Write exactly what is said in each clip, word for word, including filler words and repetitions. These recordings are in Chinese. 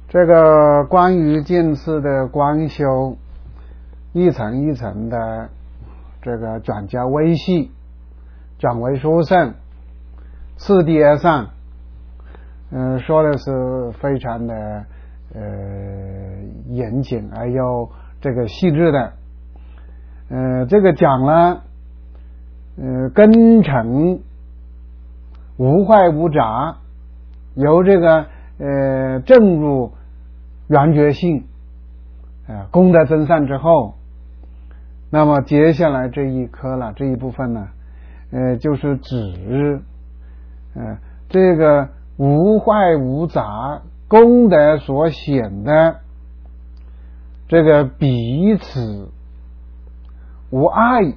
这个关于近次的光修，一层一层的这个转加微细，转为殊胜，次第而上，嗯、呃，说的是非常的呃严谨而又这个细致的，呃，这个讲了，呃，根尘无坏无杂，由这个呃正入圆觉性，呃，功德增上之后，那么接下来这一科了这一部分呢，呃，就是指呃这个无坏无杂功德所显的这个彼此无碍，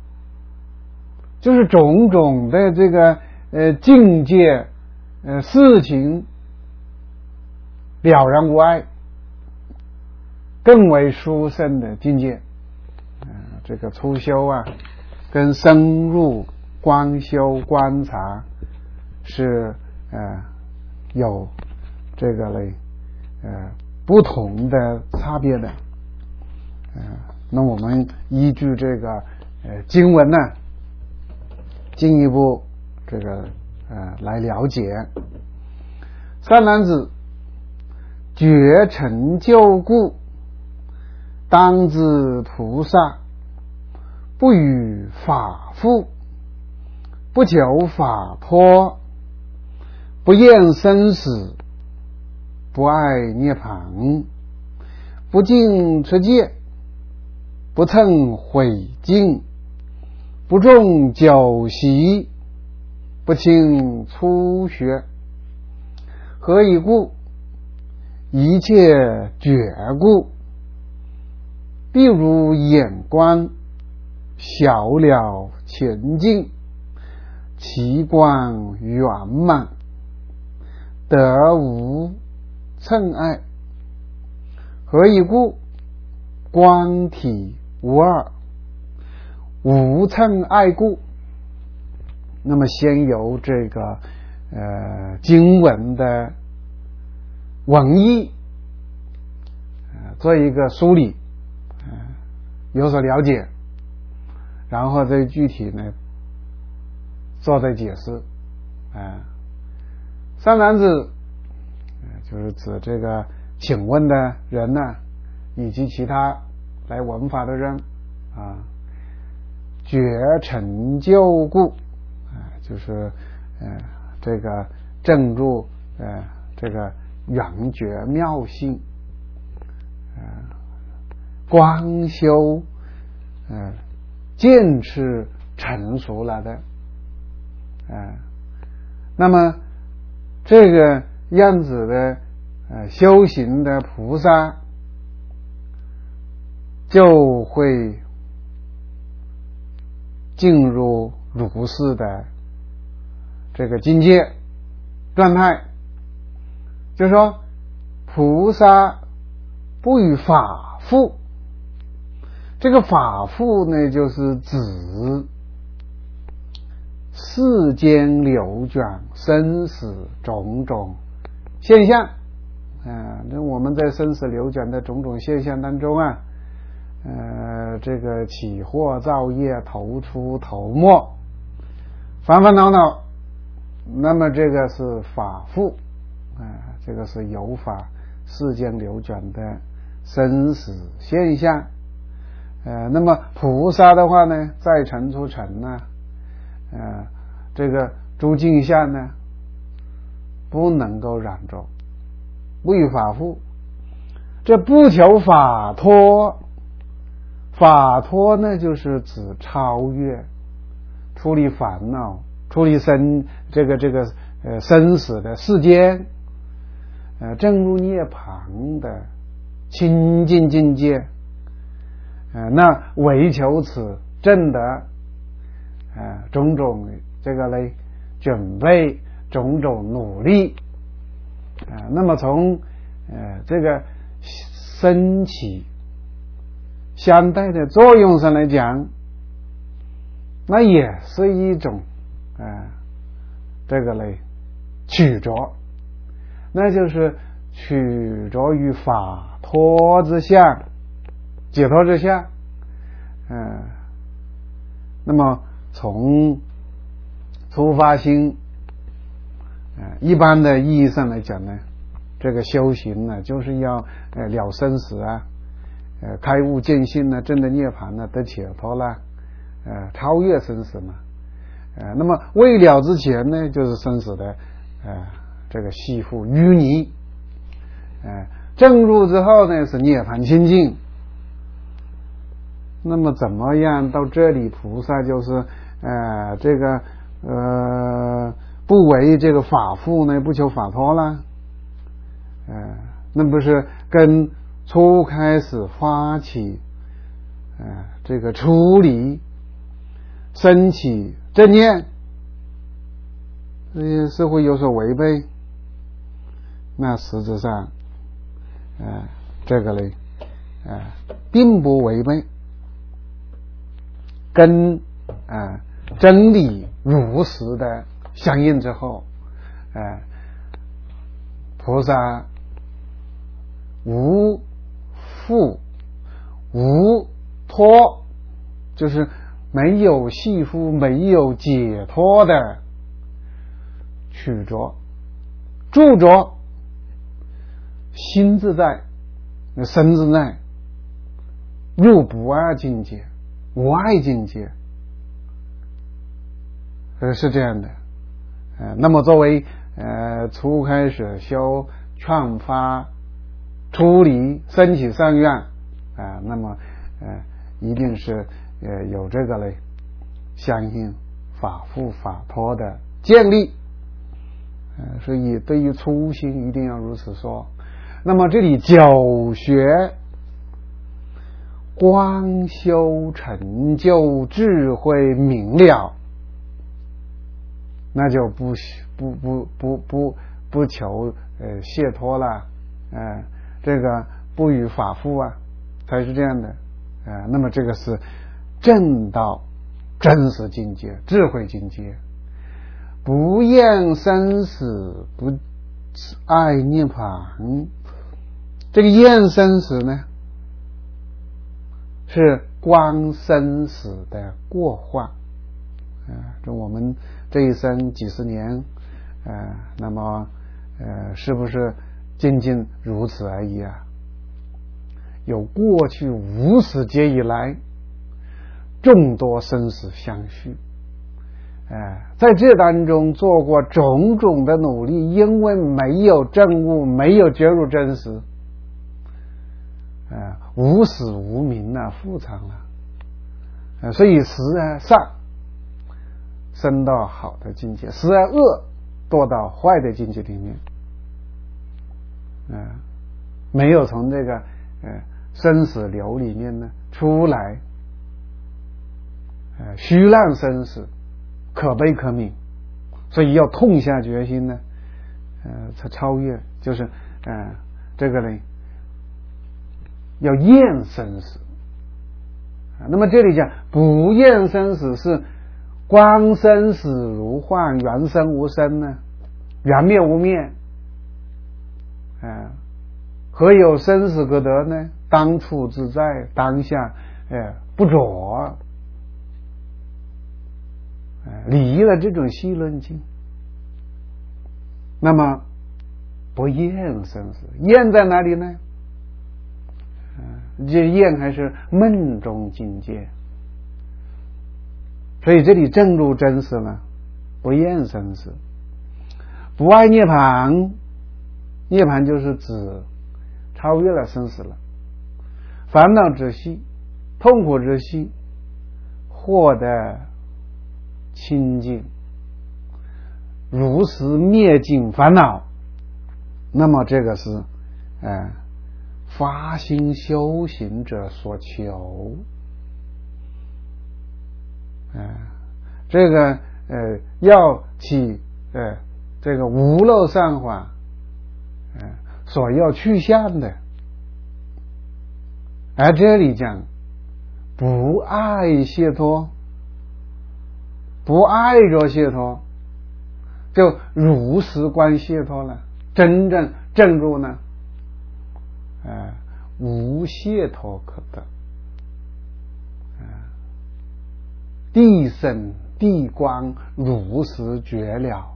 就是种种的这个呃境界呃事情了然无碍，更为殊胜的境界。呃、这个初修啊，跟深入观修观察是呃有这个嘞呃不同的差别的。呃，那我们依据这个呃经文呢，进一步这个呃来了解。三男子觉成就故，当知菩萨不与法复，不求法脱，不厌生死，不爱涅槃，不尽持戒，不趁毁净，不重酒席，不轻初学。何以故？一切觉故，必如眼观，小了前进，其观圆满，得无谶碍。何以故？观体无二，无谶碍故。那么先由这个呃经文的文义呃做一个梳理，呃有所了解，然后再具体呢做再解释。啊、呃，三男子、呃、就是指这个请问的人呢，以及其他来闻法的人啊，觉成就故，啊、呃，就是呃这个正入呃这个圆觉妙性，呃光修呃见识成熟了的，呃那么这个样子的呃修行的菩萨就会进入如是的这个境界状态，就是说菩萨不与法复。这个法复呢，就是指世间流转生死种种现象。啊，那我们在生死流转的种种现象当中啊，呃，这个起惑造业，头出头没，烦烦恼恼，那么这个是法复，啊、呃，这个是有法世间流转的生死现象。呃，那么菩萨的话呢，在尘出尘呢，呃，这个诸境相呢，不能够染着，不与法复。这不求法脱，法脱呢，就是指超越，处理烦恼，处理生这个这个呃生死的世间，呃，正入涅槃的清净境界。呃，那为求此正得，呃，种种这个嘞准备，种种努力，呃，那么从呃这个升起相对的作用上来讲，那也是一种呃这个嘞取着，那就是取着于法脱之相，解脱之相。嗯、呃，那么从出发心，呃，一般的意义上来讲呢，这个修行呢，就是要呃了生死啊，呃开悟见性呢，证得涅槃呢，得解脱啦，呃超越生死嘛。呃，那么未了之前呢，就是生死的呃这个系缚淤泥。呃，证入之后呢，是涅槃清净。那么怎么样到这里，菩萨就是呃这个呃不为这个法缚呢，不求法脱啦？呃，那不是跟初开始发起呃这个出离升起正念，这些是会有所违背？那实质上呃这个呢呃并不违背，跟呃真理如实的相应之后，呃菩萨无缚无脱，就是没有系缚，没有解脱的取着住着，心自在，身自在，入不二境界，无爱境界，呃是这样的。呃那么作为呃初开始修劝发出离升起善愿啊、呃，那么呃一定是呃有这个嘞相应法缚法脱的建立。呃所以对于初心一定要如此说。那么这里九学光修成就智慧明了，那就不不不不不不求呃解脱了，呃这个不与法缚啊，才是这样的。呃那么这个是正道真实境界，智慧境界，不厌生死，不爱涅槃。这个厌生死呢，是观生死的过患。呃这我们这一生几十年，呃那么呃是不是仅仅如此而已啊？有过去无始劫以来众多生死相续，呃在这当中做过种种的努力，因为没有证悟，没有觉入真实，呃无始无明啊，复常了，呃所以时而善升到好的境界，时而恶堕到坏的境界里面，呃没有从这个呃生死流里面呢出来，呃虚烂生死，可悲可悯，所以要痛下决心呢，呃才超越，就是呃这个呢要厌生死。那么这里讲不厌生死，是观生死如幻，缘生无生呢，缘灭无灭。呃何有生死可得呢？当处自在，当下呃不着。呃离了这种细论境，那么不厌生死，厌在哪里呢？呃这厌还是梦中境界。所以这里正入真实呢，不厌生死，不爱涅槃。涅槃就是指超越了生死了，烦恼之息，痛苦之息，获得清净，如实灭尽烦恼。那么这个是呃发心修行者所求。呃这个呃要起呃这个无漏善法呃所要去向的。而这里讲不爱解脱，不爱着解脱，就如实观解脱了，真正证入呢无解脱可得。地生地光如实觉了，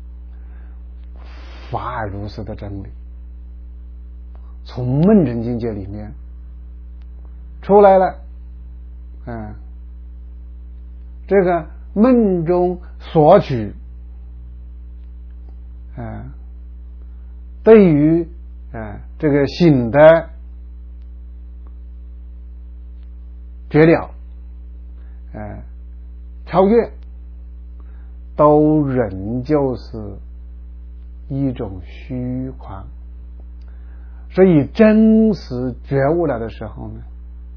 法尔如实的真理，从闷人境界里面出来了。嗯，这个闷中索取，嗯，对于嗯这个醒的觉了，嗯，超越，都仍旧是一种虚狂。所以真实觉悟了的时候呢，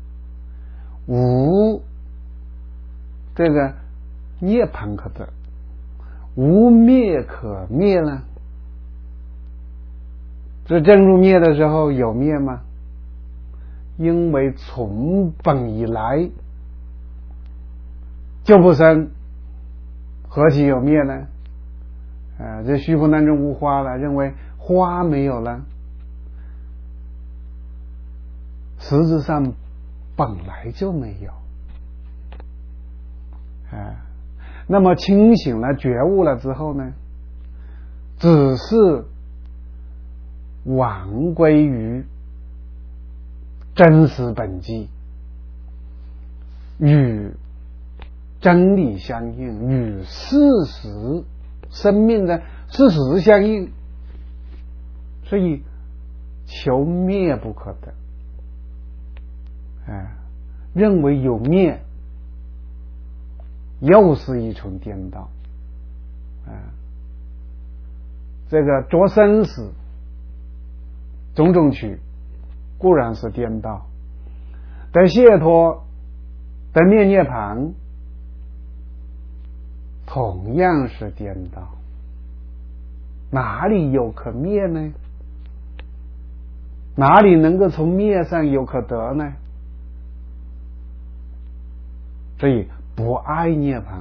无这个涅槃可得，无灭可灭呢。这正入灭的时候有灭吗？因为从本以来就不生，何其有灭呢？呃，这虚空当中无花了，认为花没有了，实质上本来就没有。啊，那么清醒了、觉悟了之后呢，只是往归于真实本际，与真理相应，与事实生命的事实相应，所以求灭不可得。啊，认为有灭，又是一重颠倒。啊，这个着生死种种取固然是颠倒，得解脱得灭涅槃同样是颠倒。哪里有可灭呢？哪里能够从灭上有可得呢？所以不爱涅槃，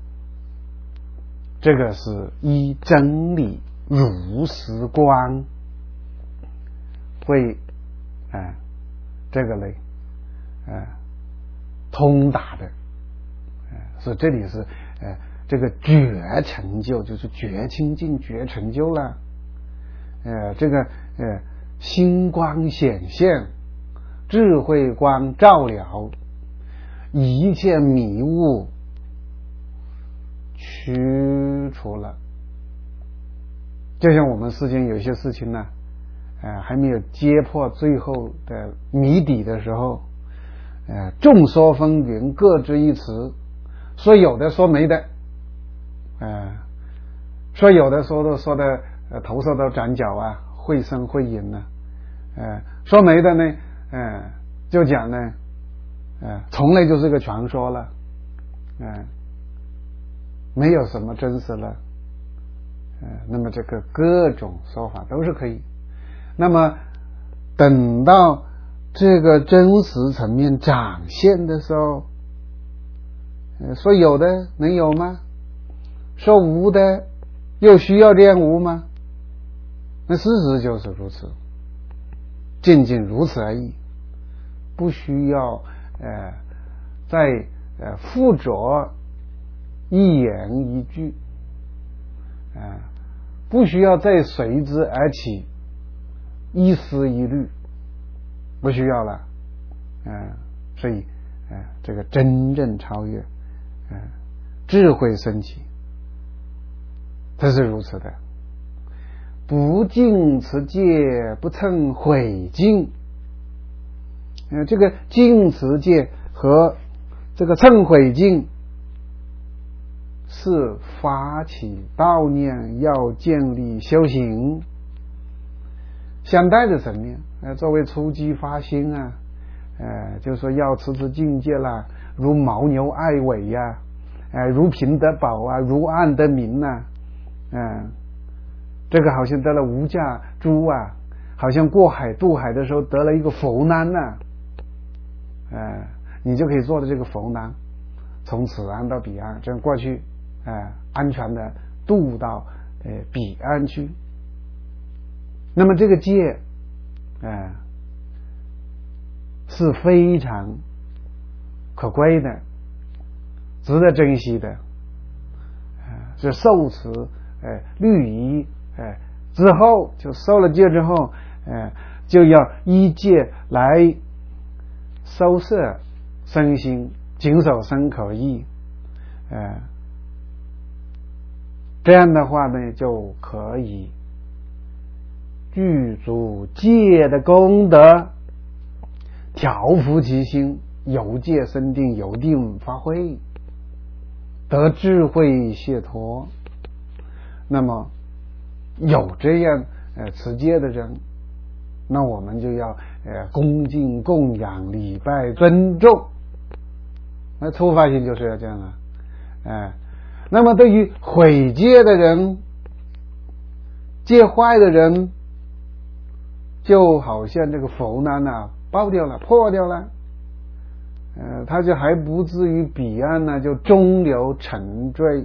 这个是依真理如实观会啊、呃，这个嘞啊、呃、通达的，呃，所以这里是呃这个觉成就，就是觉清净觉成就了，呃这个呃心光显现，智慧光照了，一切迷雾驱除了。就像我们世间有些事情呢，呃，还没有揭破最后的谜底的时候，呃，众说纷纭，各执一词，说有的说没的，呃，说有的说的说的呃头上都长角啊，绘声绘影呢，呃，说没的呢，呃，就讲呢，呃，从来就是个传说了，呃，没有什么真实了，呃，那么这个各种说法都是可以。那么等到这个真实层面展现的时候，呃，说有的能有吗？说无的又需要练无吗？那事实就是如此，仅仅如此而已，不需要呃再呃附着一言一句，啊、呃，不需要再随之而起一丝一虑，不需要了，啊、呃，所以啊、呃，这个真正超越，啊、呃，智慧升起，这是如此的。不净持戒，不称毁净。呃，这个净持戒和这个称毁净是发起悼念，要建立修行相待的层面。呃，作为初级发心啊，呃，就是说要持持境界啦，如牦牛爱尾呀、啊，呃，如贫得宝啊，如暗得明呐、啊，嗯、呃，这个好像得了无价珠啊，好像过海渡海的时候得了一个佛难呐、啊，呃，你就可以坐的这个佛难，从此岸到彼岸，这样过去，呃，安全的渡到呃彼岸去。那么这个戒，呃， 是非常可贵的，值得珍惜的。是受持呃律仪呃之后，就受了戒之后，呃就要依戒来收摄身心，谨守身口意，呃这样的话呢，就可以具足戒的功德，调伏其心，由戒生定，由定发挥，得智慧解脱。那么有这样呃持戒的人，那我们就要呃恭敬供养礼拜尊重，那初发心就是要这样了。哎、呃，那么对于毁戒的人，戒坏的人，就好像这个佛难啊爆掉了，破掉了，呃，他就还不至于彼岸呢就终流沉坠，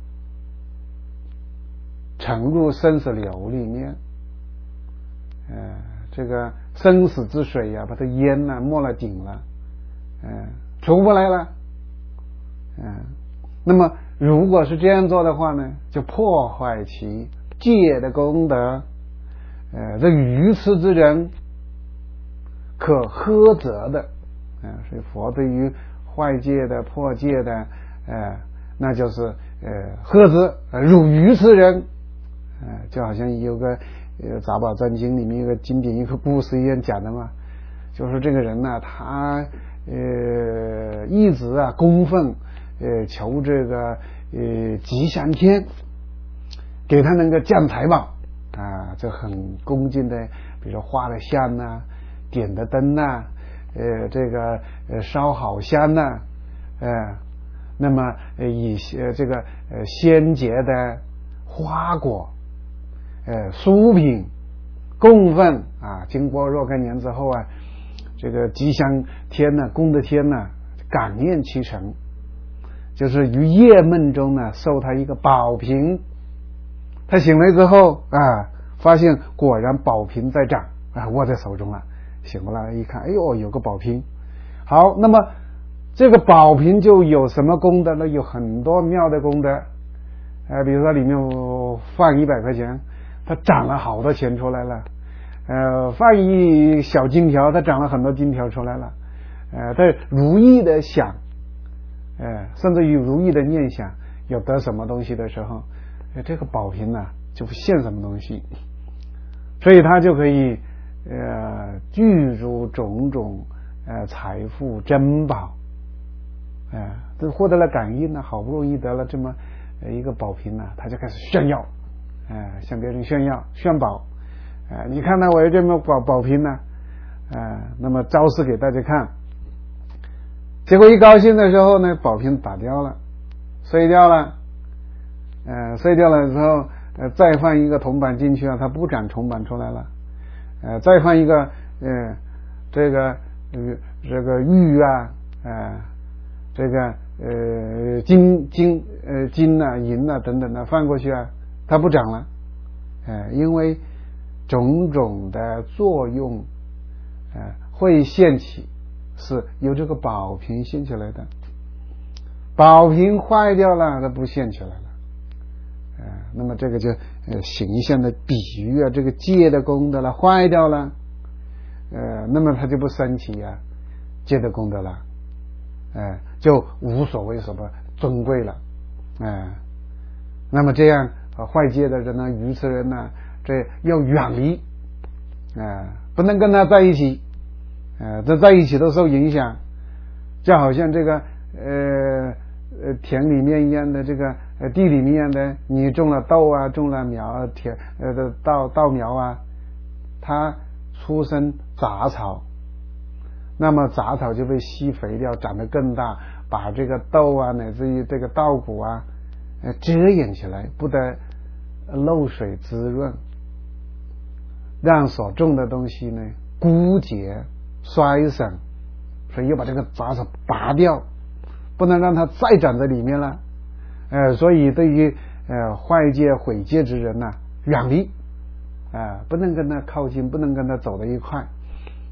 沉入生死流里面。呃，这个生死之水呀、啊，把它淹了，没了顶了，嗯、呃，出不来了。嗯、呃，那么如果是这样做的话呢，就破坏其戒的功德。呃，这愚痴之人可呵责的，呃，所以佛对于坏戒的、破戒的，呃，那就是呃呵责，呃，汝愚痴人，呃，就好像有个呃《杂宝藏经》里面有个经典一个故事一样讲的嘛，就是这个人呢、啊，他呃一直啊供奉呃求这个呃吉祥天，给他能够降财宝。啊，这很恭敬的，比如说画的像呐、啊，点的灯呐、啊，呃，这个呃烧好香呐、啊，呃，那么呃以呃这个呃鲜洁的花果，呃酥饼供奉啊，经过若干年之后啊，这个吉祥天呢，功德天呢，感念其成，就是于夜梦中呢，受他一个宝瓶。他醒来之后啊，发现果然宝瓶在掌啊，握在手中了。醒过来一看，哎呦，有个宝瓶。好，那么这个宝瓶就有什么功德呢？有很多妙的功德。呃，比如说里面放一百块钱，它长了好多钱出来了。呃，放一小金条，它长了很多金条出来了。呃，它如意的想，呃，甚至于如意的念想，有得什么东西的时候。这个宝瓶呢，就不现什么东西，所以他就可以呃具足种种呃财富珍宝，哎、呃，这获得了感应呢，好不容易得了这么一个宝瓶呢，他就开始炫耀，哎、呃，向别人炫耀炫宝，哎、呃，你看呢，我有这么宝宝瓶呢，呃，那么昭示给大家看，结果一高兴的时候呢，宝瓶打掉了，碎掉了。呃，碎掉了之后，呃，再放一个铜板进去啊，它不长铜板出来了。呃，再放一个，呃，这个，呃，这个玉啊，呃，这个，呃，金金呃金啊、银啊等等的放过去啊，它不长了。呃，因为种种的作用，呃，会现起，是由这个宝瓶现起来的。宝瓶坏掉了，它不现起来了。呃，那么这个就呃形象的比喻啊，这个戒的功德了坏掉了，呃，那么它就不升起啊戒的功德了，呃，就无所谓什么尊贵了，呃，那么这样啊坏戒的人呢，愚痴人呢，这要远离，呃，不能跟他在一起，呃，这在一起都受影响，就好像这个呃。呃，田里面一样的这个呃地里面的，你种了豆啊，种了苗田呃的稻稻苗啊，它出生杂草，那么杂草就被吸肥料，长得更大，把这个豆啊乃至于这个稻谷啊呃遮掩起来，不得漏水滋润，让所种的东西呢枯竭衰损，所以又把这个杂草拔掉。不能让它再长在里面了，呃，所以对于呃坏戒毁戒之人呢、啊，远离，啊、呃，不能跟他靠近，不能跟他走在一块，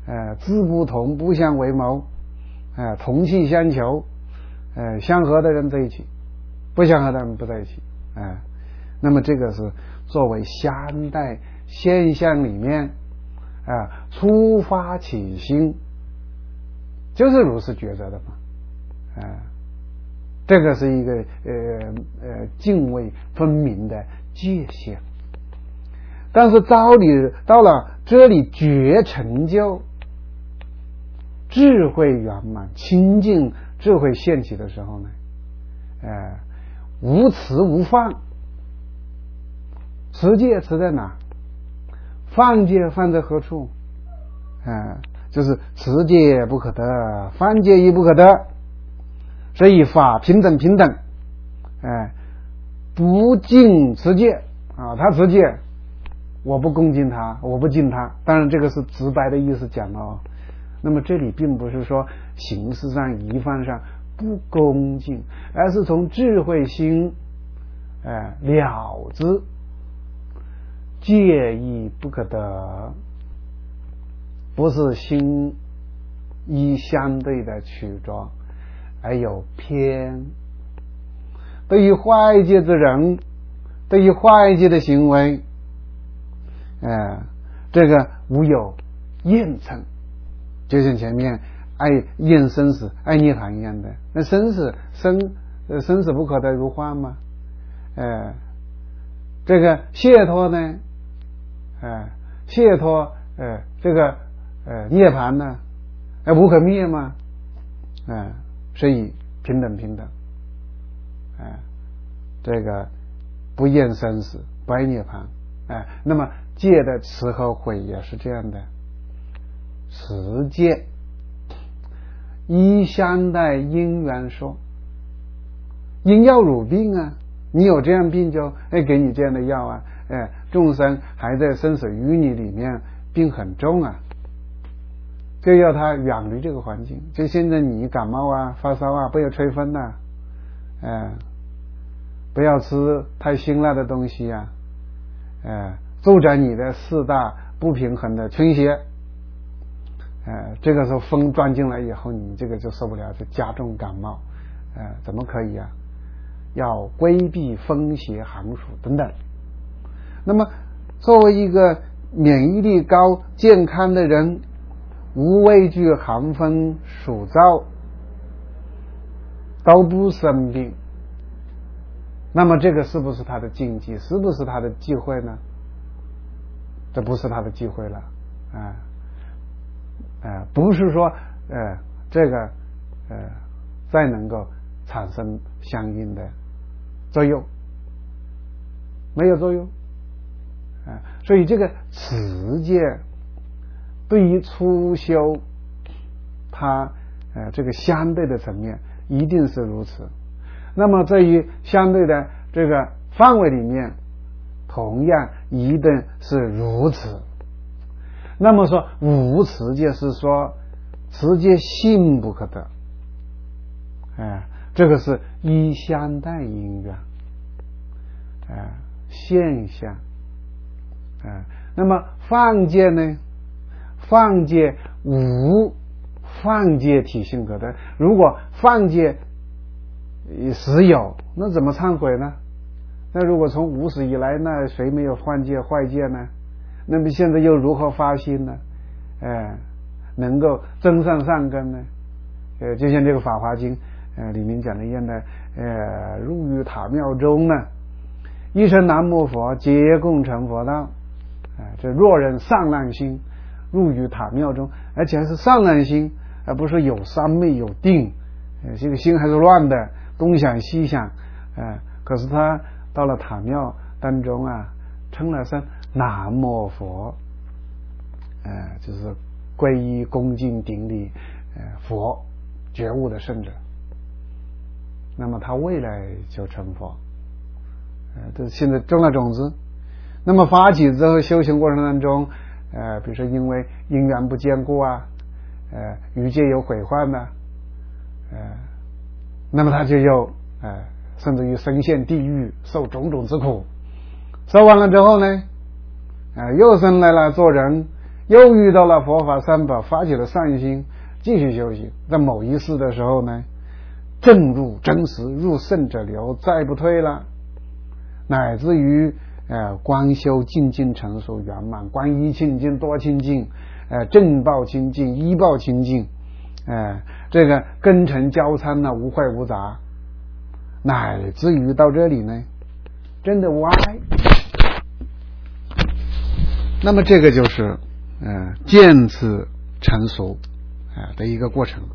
呃，志不同不相为谋，呃，同气相求，呃，相合的人在一起，不相合的人不在一起，呃，那么这个是作为相待现象里面啊、呃，出发起心就是如是抉择的嘛，啊、呃，这个是一个呃呃泾渭分明的界限。但是到底到了这里觉成就智慧圆满清净智慧现起的时候呢，呃，无持无放，持戒持在哪？放戒放在何处？呃，就是持戒不可得，放戒亦不可得，所以法平等平等，哎、呃，不敬持戒啊，他持戒，我不恭敬他，我不敬他，当然这个是直白的意思讲了哦。那么这里并不是说形式上仪范上不恭敬，而是从智慧心呃了知戒亦不可得，不是心依相对的取着，而有偏。对于坏戒之人，对于坏戒的行为，呃，这个无有厌憎，就像前面爱厌生死、爱涅槃一样的。那生死生呃生死不可得如幻吗？呃，这个解脱呢？呃，解脱呃这个呃涅槃呢？呃无可灭吗？呃，所以平等平等。呃，这个不厌生死，不爱涅槃。哎，那么戒的持和毁也是这样的，持戒依相待因缘说，因药入病啊，你有这样病就哎给你这样的药啊，哎，众生还在生死淤泥里面，病很重啊，就要他远离这个环境。就现在你感冒啊发烧啊，不要吹风呐、啊，哎，不要吃太辛辣的东西啊，呃，助长你的四大不平衡的倾斜，呃，这个时候风钻进来以后，你这个就受不了，就加重感冒，呃，怎么可以啊？要规避风邪寒暑等等。那么，作为一个免疫力高、健康的人，无畏惧寒风暑燥，都不生病。那么这个是不是他的禁忌？是不是他的忌讳呢？这不是他的忌讳了，啊、呃呃，不是说呃这个呃再能够产生相应的作用，没有作用啊、呃。所以这个持戒对于初修，它呃这个相对的层面一定是如此。那么在于相对的这个范围里面，同样一定是如此。那么说无持戒是说持戒性不可得，哎，这个是依相待因缘，哎，现象，哎，那么放戒呢？放戒无放戒体性可得。如果放戒实有，那怎么忏悔呢？那如果从无始以来，那谁没有犯戒坏戒呢？那么现在又如何发心呢？哎，能够增上善根呢？呃，就像这个《法华经》呃里面讲的一样的，呃，入于塔庙中呢，一声南无佛，皆共成佛道。啊、呃，这若人上难心，入于塔庙中，而且还是上难心，而不是有三昧有定，呃，这个心还是乱的，东想西想，呃，可是他到了塔庙当中啊，称了声南无佛，呃，就是皈依恭敬顶礼呃佛觉悟的圣者，那么他未来就成佛，呃，这现在种了种子。那么发起之后，修行过程当中，呃，比如说因为因缘不坚固啊，呃，欲界有毁坏呢，呃，那么他就又呃，甚至于身陷地狱，受种种之苦。受完了之后呢，呃，又生来了做人， 又遇到了佛法三宝，发起了善心，继续修行。在某一世的时候呢，正入真实，入圣者流，再不退了，乃至于呃观修进进成熟圆满，观一清净多清净，呃正报清净，依报清净，呃这个根尘交参呢，无坏无杂，乃至于到这里呢，真的歪。那么这个就是呃渐次成熟啊、呃、的一个过程。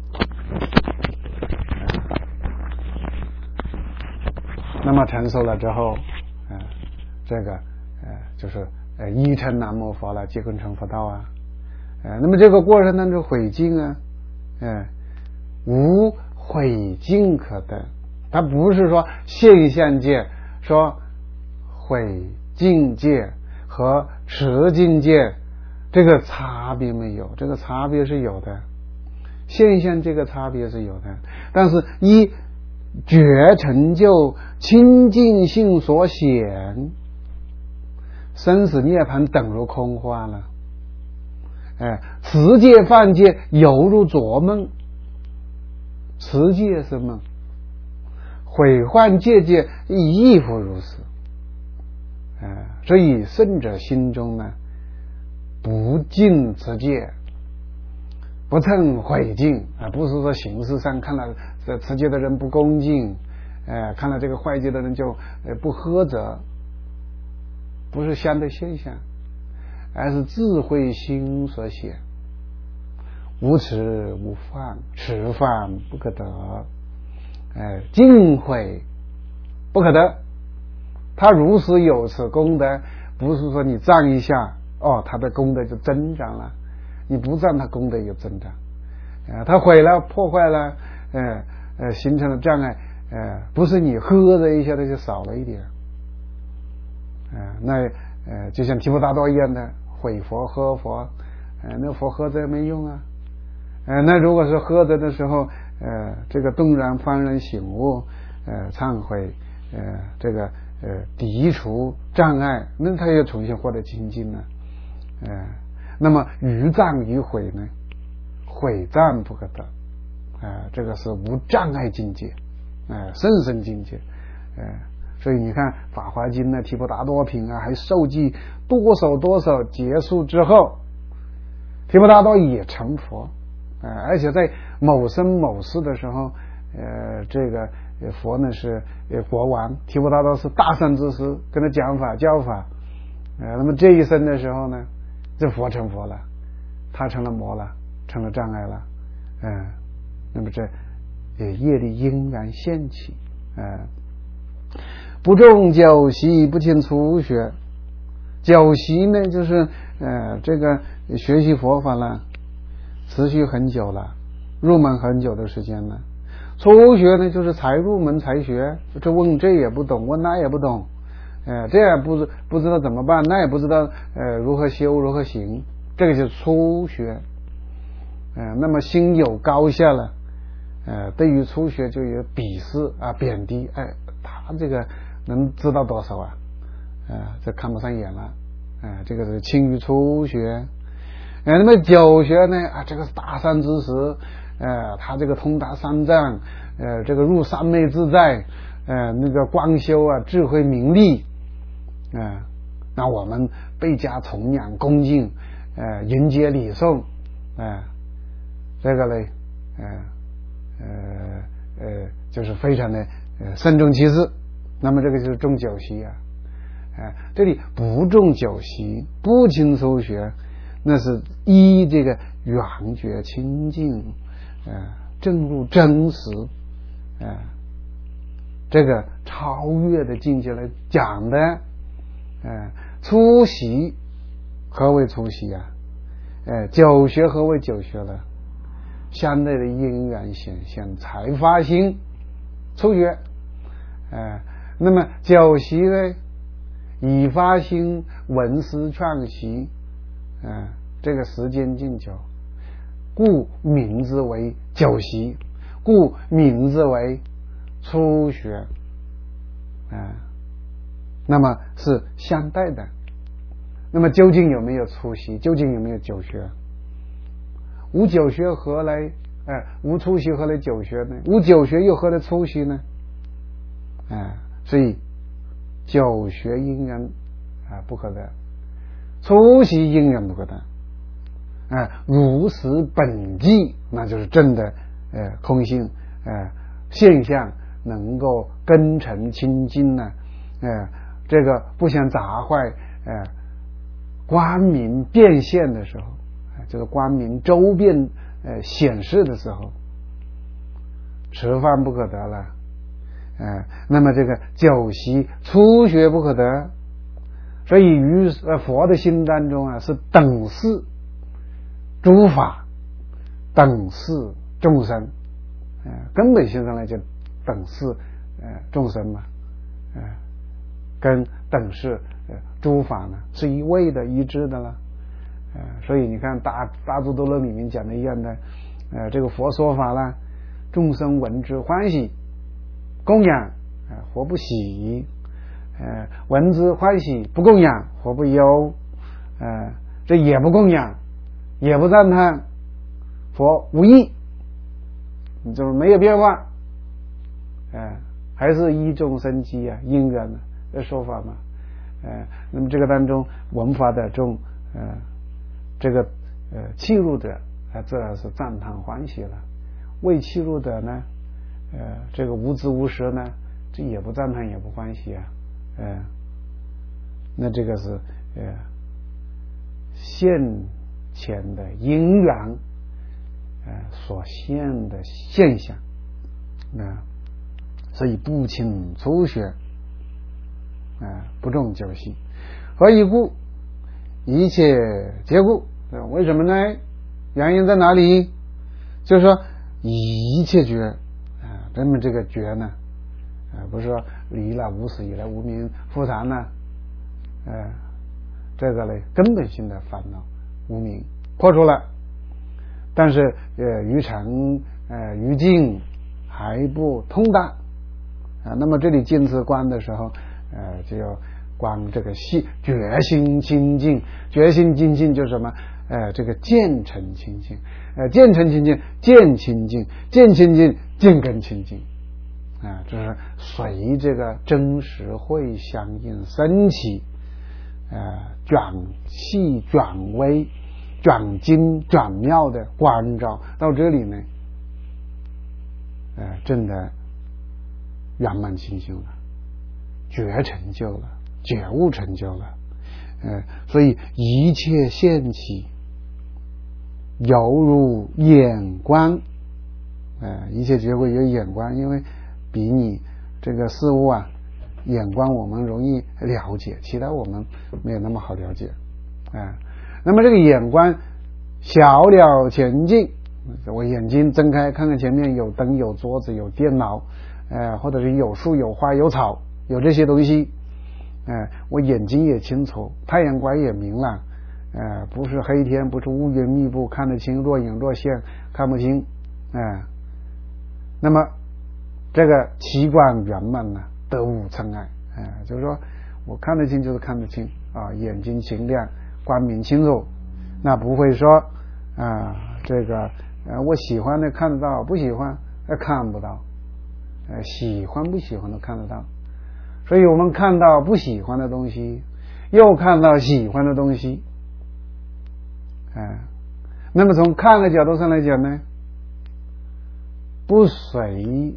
那么成熟了之后，呃，这个呃就是呃一成南无佛了，结根成佛道啊。呃，那么这个过程当中毁尽啊，呃，无毁尽可得。它不是说现象界说毁尽界和持尽界这个差别没有，这个差别是有的，现象这个差别是有的，但是一觉成就清净性所显，生死涅槃等如空幻了。哎，持戒犯戒犹如做梦，持戒是梦，毁患戒戒亦复如此。哎，所以圣者心中呢，不尽持戒，不称毁尽啊，不是说形式上看了这持戒的人不恭敬，呃，看了这个坏戒的人就呃不呵责，不是相对现象，而是智慧心所显。无持无犯，持犯不可得，呃，尽毁不可得。他如实有此功德，不是说你赞一下哦，他的功德就增长了，你不赞他功德也增长。呃，他毁了破坏了，呃呃形成了障碍，呃不是你喝的一下它就少了一点，呃那呃就像提婆达多一样的毁佛喝佛，呃那佛喝着没用啊，呃那如果是喝着的时候，呃这个顿然幡然醒悟，呃忏悔，呃这个呃涤除障碍，那他又重新获得清净了。呃那么于障于毁呢，毁障不可得，呃这个是无障碍境界，呃甚深境界，呃所以你看法华经呢，提婆达多品啊，还受记多少多少结束之后，提婆达多也成佛，呃而且在某生某世的时候，呃这个佛呢是国王，提婆达多是大善知识，跟他讲法教法，呃那么这一生的时候呢，这佛成佛了，他成了魔了，成了障碍了，嗯、呃，那么这呃业力因缘现起，呃，不重九习，不勤初学。九习呢，就是呃这个学习佛法了，持续很久了，入门很久的时间了。初学呢，就是才入门才学，这问这也不懂，问那也不懂，呃，这样不不知道怎么办，那也不知道呃如何修如何行，这个就是初学。呃，那么心有高下了，呃，对于初学就有鄙视啊、贬低，哎，他这个能知道多少啊？呃，这看不上眼了，呃，这个是轻于初学。呃，那么久学呢啊，这个是大善知识，呃，他这个通达三藏，呃，这个入三昧自在，呃，那个光修啊，智慧明利，呃，那我们倍加崇仰恭敬，呃，迎接礼诵，呃，这个呢，呃呃呃，就是非常的呃慎重其事。那么这个就是重九习啊，呃，这里不重九习，不勤初学，那是依这个圆觉清净，呃，正入真实，呃，这个超越的境界来讲的，呃，初习何为初习啊？呃，九学何为九学了？相对的因缘显现才发心初学，呃，那么九习呢，以发心闻思创习，呃，这个时间尽久，故名字为九习，故名字为初学，呃，那么是相待的， 那么究竟有没有出息？究竟有没有九学？无九学何来？哎，无出息何来九学呢？无九学又何来出息呢？哎，所以九学因缘啊不可得，出息因缘不可得。哎，如实本际，那就是真的呃空性呃现象，能够根尘清净呢，呃这个不想杂坏，呃光明变现的时候，这个光明周遍呃显示的时候，吃饭不可得了，呃那么这个酒席初学不可得，所以于呃佛的心当中啊是等视诸法，等视众生，呃根本性上来讲等视呃众生嘛，呃跟等视呃诸法呢是一味的一致的了，呃所以你看大大智度论里面讲的一样的，呃这个佛说法啦，众生闻之欢喜，供养呃佛不喜，呃闻之欢喜不供养佛不忧，呃这也不供养也不赞叹，佛无益，就是没有变化，呃还是依众生机啊因缘呢的说法嘛，呃那么这个当中闻法的众呃这个呃契入者啊，这是赞叹欢喜了，未契入者呢呃这个无知无识呢，这也不赞叹也不欢喜啊，呃那这个是呃现前的因缘呃所现的现象，那所以不轻初学啊、呃、不重九习，何以故？一切皆故。为什么呢？原因在哪里？就是说一切觉啊，那么这个觉呢啊、呃、不是说离了无始以来无明复常呢，呃这个呢根本性的烦恼无明破除了，但是呃于常呃于境还不通达啊。那么这里尽此观的时候，呃就要观这个心决心清净，决心清净就是什么？呃这个见成清净，呃见成清净，见清净，见清净，见根清净啊，这是随这个真实会相应升起，呃转细转微转精转妙的关照，到这里呢呃真的圆满清净了，觉成就了，觉悟成就了，呃所以一切现起犹如眼光，呃一切觉会有眼光，因为比你这个事物啊眼光我们容易了解，其他我们没有那么好了解啊、呃。那么这个眼光小了前进，我眼睛睁开看看前面有灯有桌子有电脑，呃或者是有树有花有草有这些东西，呃我眼睛也清楚，太阳光也明朗，呃不是黑天不是乌云密布看得清，若隐若现看不清，呃那么这个奇观圆满呢得无尘埃，呃就是说我看得清就是看得清啊，眼睛清亮光明清楚，那不会说啊这个呃我喜欢的看得到，不喜欢呃看不到，呃喜欢不喜欢都看得到，所以我们看到不喜欢的东西又看到喜欢的东西，呃那么从看的角度上来讲呢，不随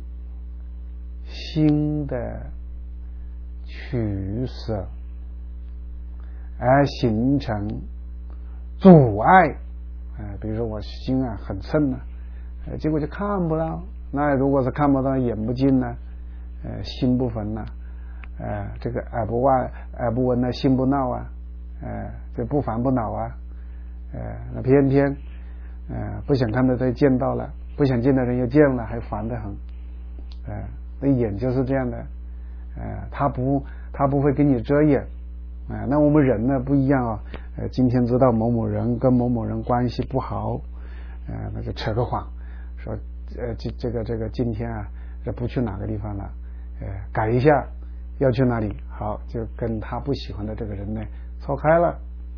心的取舍而形成阻碍，呃比如说我心啊很称啊，呃结果就看不到，那如果是看不到眼不净呢，呃心不焚呐、啊，呃这个耳不外耳不闻呢，心不闹啊，呃这不烦不恼啊，呃那偏偏呃不想看的都见到了，不想见的人又见了，还烦得很，呃那眼就是这样的，呃他不他不会给你遮掩。啊，那我们人呢不一样啊，呃，今天知道某某人跟某某人关系不好，呃，那就扯个谎，说呃这这个这个今天啊，这不去哪个地方了，呃，改一下要去哪里，好，就跟他不喜欢的这个人呢错开了，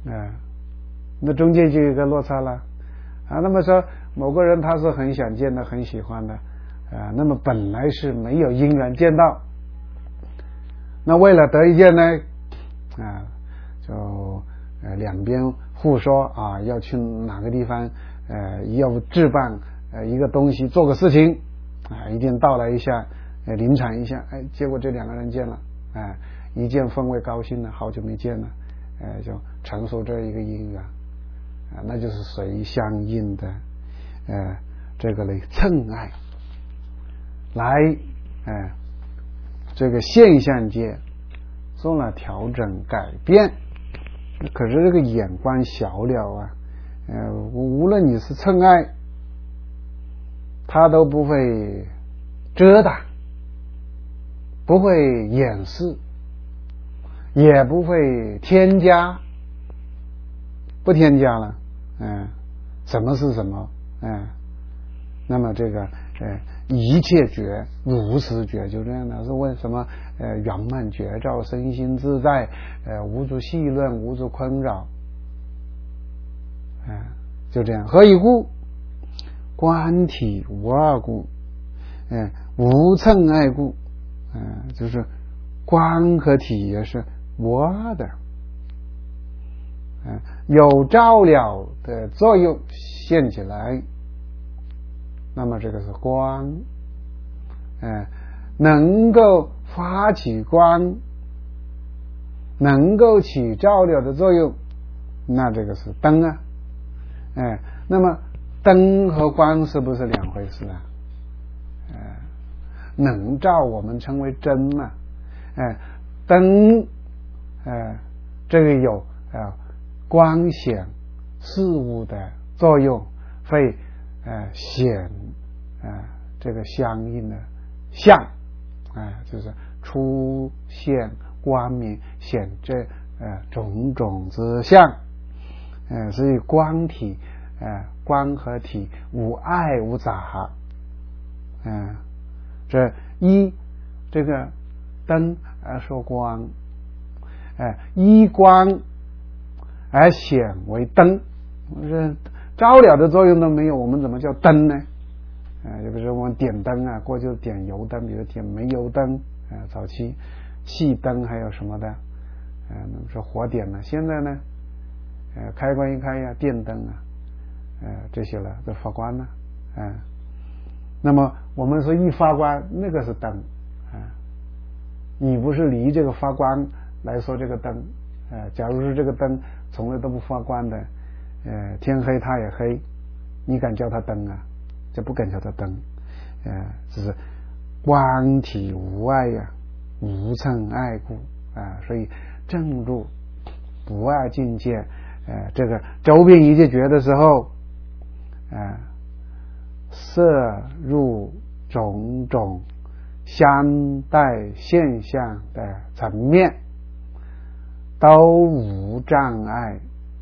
啊，那中间就有一个落差了啊。那么说某个人他是很想见的，很喜欢的啊，那么本来是没有因缘见到，那为了得一见呢啊，就呃两边互说啊，要去哪个地方呃要置办呃一个东西，做个事情啊，一定到来一下，呃临场一下，哎，结果这两个人见了，哎，一见分外高兴了，好久没见了，哎，就成熟这一个因缘啊，那就是随相应的呃这个嘞称爱来哎这个现象界做了调整改变。可是这个眼光小了啊，呃，无论你是称爱，他都不会遮挡，不会掩饰，也不会添加，不添加了，嗯、呃，什么是什么，嗯、呃，那么这个呃一切觉如实觉，就这样的，是为什么呃圆满觉照，身心自在，呃无足细论，无足困扰，啊、呃，就这样。何以故？观体无二故，呃无称爱故，呃就是观和体也是无二的，呃有照了的作用现起来，那么这个是光，呃能够发起光，能够起照了的作用，那这个是灯啊，哎、呃，那么灯和光是不是两回事啊？呃能照我们称为真嘛，哎、呃，灯，呃，这个有呃光显事物的作用，会呃显呃这个相应的相，啊、呃，就是出现光明，显这呃种种之相，呃，所以光体，呃，光和体无碍无杂，嗯、呃，这一这个灯而说光，哎、呃，依光而显为灯，这照了的作用都没有，我们怎么叫灯呢？啊，就比如说我们点灯啊，过去点油灯，比如点煤油灯啊，早期气灯还有什么的，啊，那么说火点呢，现在呢，呃，开关一开呀，电灯啊，呃，这些了都发光了，啊，那么我们说一发光，那个是灯啊，你不是离这个发光来说这个灯，啊，假如是这个灯从来都不发光的，呃，天黑它也黑，你敢叫它灯啊？就不敢叫它灯，呃，只是光体无碍呀、啊，无称爱故啊，所以正入不二境界，呃，这个周边一切觉的时候，啊，摄入种种相待现象的层面，都无障碍，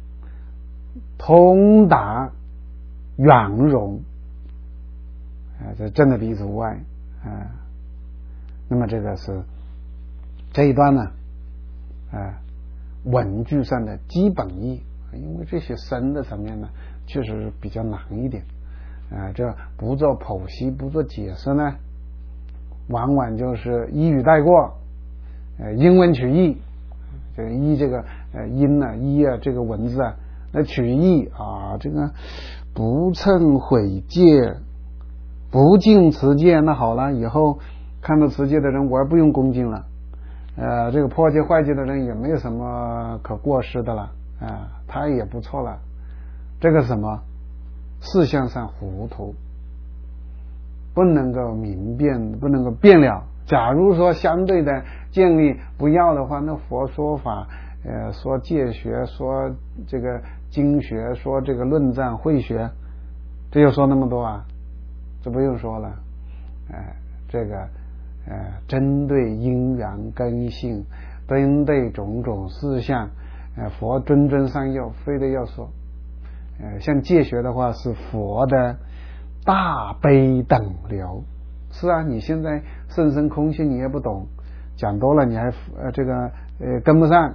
通达圆融。啊，这真的彼此无碍啊。那么这个是这一段呢，啊，文句上的基本意，因为这些深的层面呢，确实是比较难一点啊。这不做剖析，不做解释呢，往往就是一语带过，呃，因文取义，这个一这个呃音呢，一啊这个文字啊，那取义啊，这个不称毁戒。不敬持戒，那好了，以后看到持戒的人，我也不用恭敬了。呃，这个破戒坏戒的人也没有什么可过失的了啊、呃，他也不错了。这个什么事项上糊涂，不能够明辨，不能够辨了。假如说相对的建立不要的话，那佛说法，呃，说戒学，说这个经学，说这个论赞慧学，这又说那么多啊？这不用说了，呃，这个呃，针对因缘根性，针对种种事项，呃，佛谆谆上诱，非得要说。呃，像戒学的话，是佛的大悲等流。是啊，你现在甚深空性你也不懂，讲多了你还呃这个呃跟不上，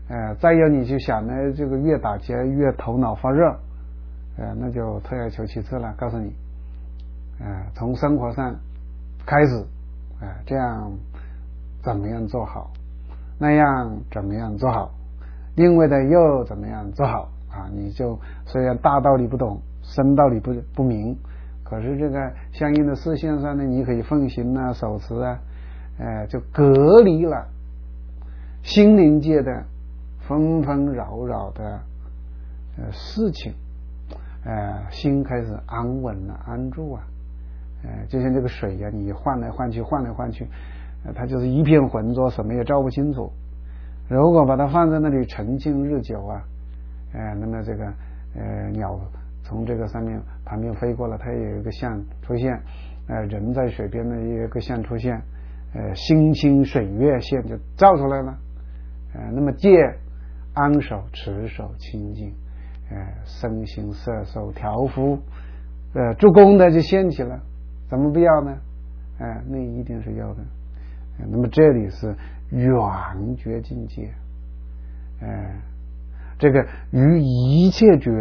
呃，再有你去想呢，这个越打劫越头脑发热，呃，那就退而求其次了。告诉你，呃，从生活上开始，呃，这样怎么样做好，那样怎么样做好，另外的又怎么样做好啊？你就虽然大道理不懂，深道理不不明，可是这个相应的事项上呢，你可以奉行啊、守持啊，呃，就隔离了心灵界的纷纷扰扰的呃事情，呃，心开始安稳了、安住啊，呃，就像这个水呀、啊，你换来换去，换来换去，呃，它就是一片浑浊，什么也照不清楚。如果把它放在那里沉静日久啊，呃，那么这个呃鸟从这个上面旁边飞过了，它也有一个像出现，呃，人在水边呢也有一个像出现，呃，星星水月线就照出来了。呃，那么戒安守、持守、清净，呃，身心摄受、调伏，呃，助功的就现起了，怎么不要呢？呃，那一定是要的。呃、那么这里是圆觉境界，呃，这个于一切觉，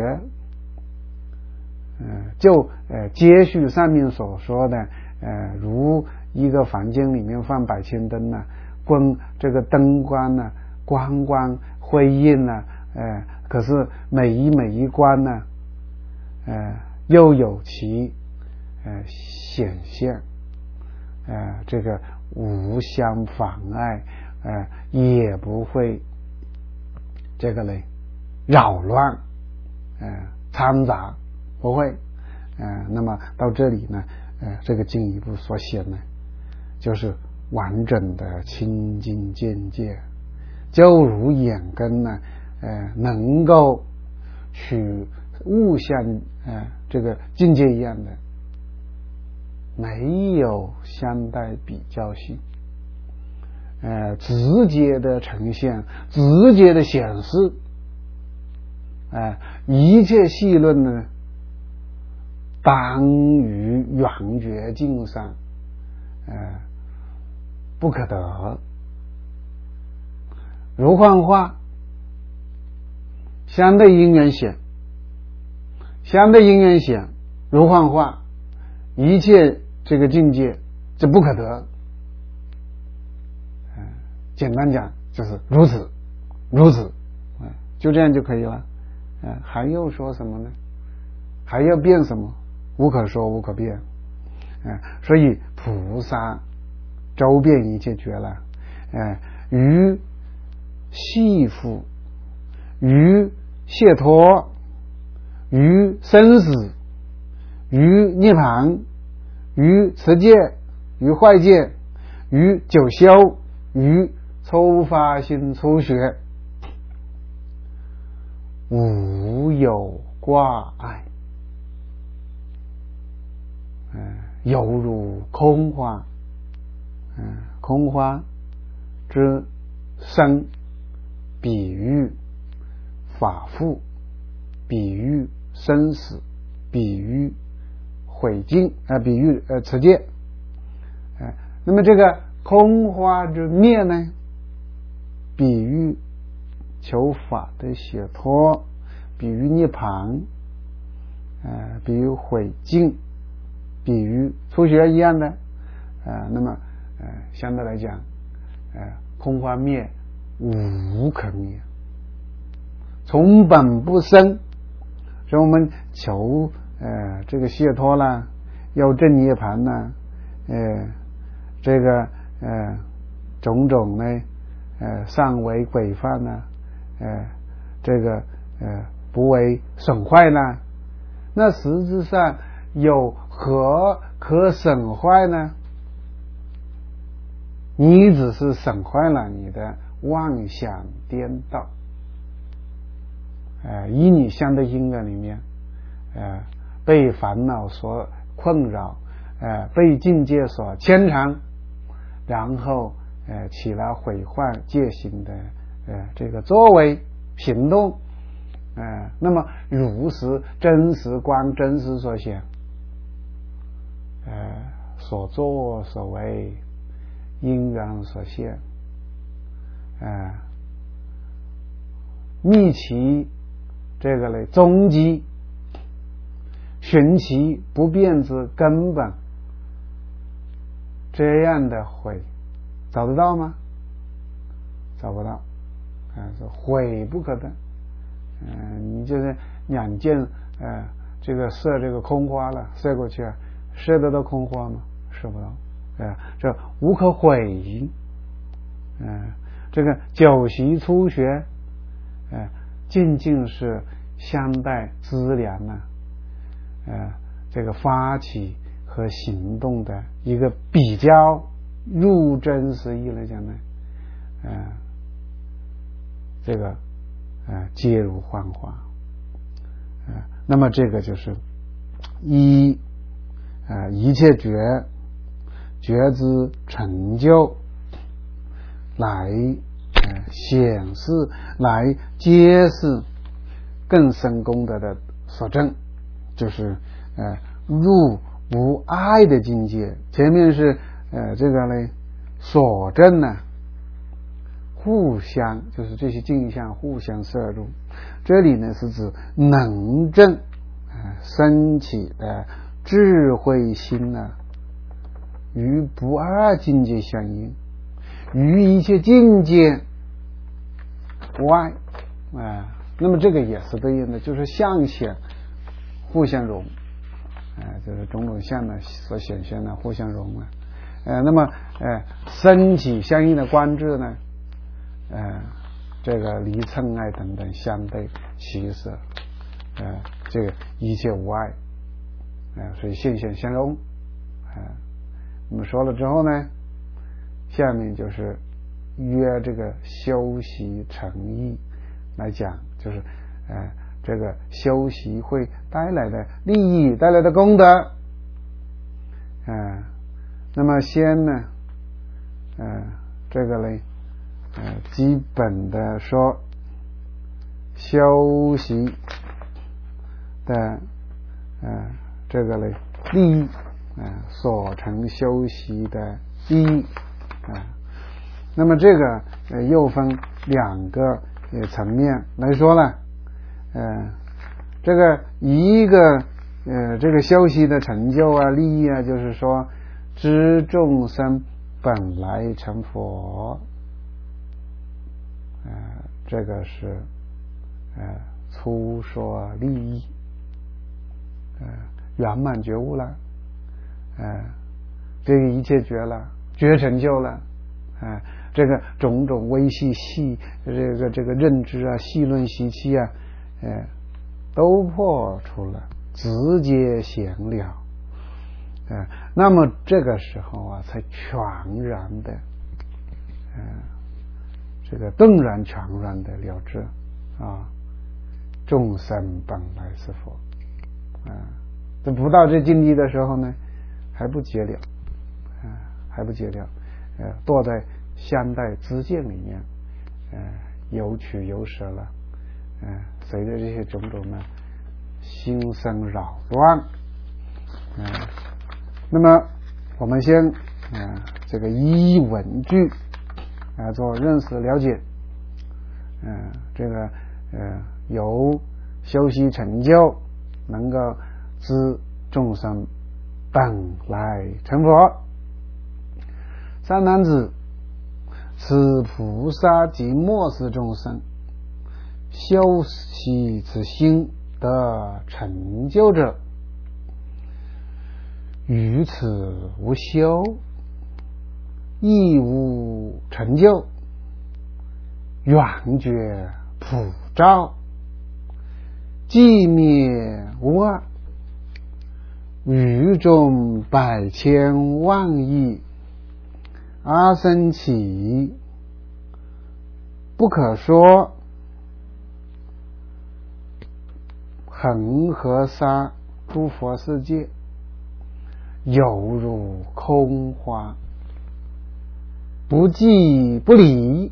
呃，就呃接续上面所说的，呃，如一个房间里面放百千灯呢、啊，光这个灯光呢、啊。光光辉映呢，呃，可是每一每一光呢，呃，又有其呃显现，呃，这个无相妨碍，呃，也不会这个嘞扰乱，呃，掺杂，不会，呃，那么到这里呢，呃，这个进一步所显呢，就是完整的清净见界。就如眼根呢，呃，能够取物象呃这个境界一样的，没有相待比较性，呃，直接的呈现，直接的显示，呃，一切细论呢，当于圆觉境上，呃，不可得。如幻化，相对因缘显，相对因缘显，如幻化，一切这个境界这不可得。嗯，简单讲就是如此，如此，嗯，就这样就可以了。嗯，还要说什么呢？还要变什么？无可说，无可变。嗯，所以菩萨周遍一切觉了，嗯，于系缚，于解脱，于生死，于涅槃，于持戒，于坏戒，于九修，于初发心初学，无有挂碍，嗯、呃，犹如空花，嗯、呃，空花之生，比喻法复，比喻生死，比喻毁净啊、呃，比喻呃持戒，呃，那么这个空花之灭呢，比喻求法的解脱，比喻涅槃，呃，比喻毁净，比喻初学一样的，呃，那么呃相对来讲，呃，空花灭无可灭，从本不生，所以我们求呃这个解脱啦，要证涅槃啦，呃这个呃种种呢呃尚为规范呢，呃这个呃不为损坏呢，那实质上有何可损坏呢？你只是损坏了你的妄想颠倒，呃，以你相对因缘里面，呃，被烦恼所困扰，呃，被境界所牵缠，然后呃起了毁坏戒行的呃这个作为行动，呃，那么如实真实观真实所显，呃，所作所为因缘所现，呃， 觅其这个嘞踪迹，寻其不变之根本，这样的悔找得到吗？找不到啊，是悔不可得。嗯、呃，你就是两件呃这个射这个空花了，射过去啊，射得到空花吗？射不到。啊、呃，这无可悔。嗯、呃，这个九习初学，呃，仅仅是相待资粮呢，呃，这个发起和行动的一个比较，入真实意来讲呢，呃，这个呃皆如幻化，呃，那么这个就是一呃一切觉觉之成就来呃显示，来揭示更深功德的所证，就是呃入无碍的境界。前面是呃这个呢所证呢互相，就是这些镜像互相摄入，这里呢是指能证呃升起的智慧心呢与不二境界相应，于一切境界外啊、呃，那么这个也是对应的，就是相显互相融，啊、呃，就是种种相呢所显现的互相融啊，呃，那么呃升起相应的观智呢，呃，这个离嗔爱等等相对其色，呃，这个一切无碍，呃，所以现象相融，啊、呃，我们说了之后呢，下面就是约这个修习诚意来讲，就是呃这个修习会带来的利益，带来的功德，呃那么先呢呃这个呢呃基本的说修习的呃这个呢利益啊、呃，所成修习的利益啊、呃，那么这个呃又分两个呃层面来说了，呃，这个一个呃这个修习的成就啊利益啊，就是说知众生本来成佛，呃，这个是呃粗说利益，呃圆满觉悟了。呃，这个一切觉了，觉成就了，啊、呃，这个种种微细细，这个这个认知啊，细论习气啊，呃，都破除了，直接显了，呃，那么这个时候啊，才全然的，呃，这个顿然全然的了知啊，众生本来是佛，啊、呃，这不到这境地的时候呢，还不解了，啊、呃，还不解了，呃，堕在相待知见里面，呃，有取有舍了，呃，随着这些种种呢，心生扰乱，呃，那么我们先，呃，这个依文句来做认识了解，呃，这个呃，由修习成就，能够知众生本来成佛。三男子，此菩萨及末世众生修习之心得成就者，于此无修，亦无成就，圆觉普照，寂灭无二，于众百千万亿阿僧祇不可说恒河沙诸佛世界，犹如空花，不计不离，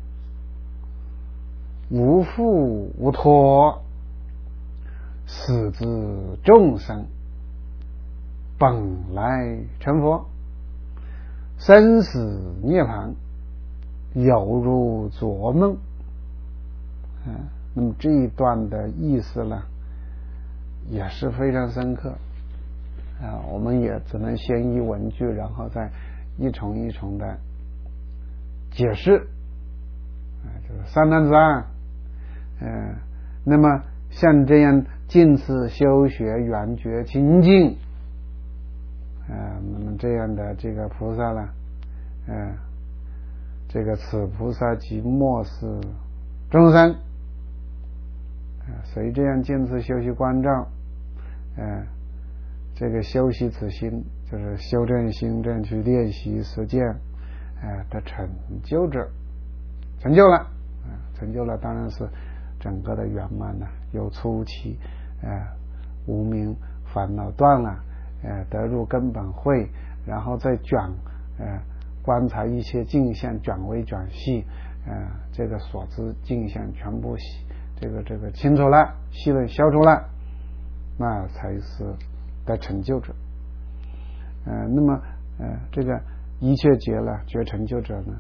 无复无脱，使之众生本来成佛，生死涅槃犹如昨梦，嗯， 那么这一段的意思呢，也是非常深刻啊，我们也只能先依文句，然后再一重一重的解释啊，就是三单自案。嗯，那么像这样近似修学圆觉清净啊，那么这样的这个菩萨呢，嗯，这个此菩萨即末世众生啊，随这样近似修习关照，嗯，这个修习此心，就是修正心正去练习实践，啊的成就者，成就了啊，成就了，当然是整个的圆满了，有初期，呃，无明烦恼断了，呃，得入根本慧，然后再转，呃，观察一些镜像，转微转细，呃，这个所知镜像全部这个这个清楚了，细论消除了，那才是的成就者。呃，那么呃，这个一切觉了，觉成就者呢，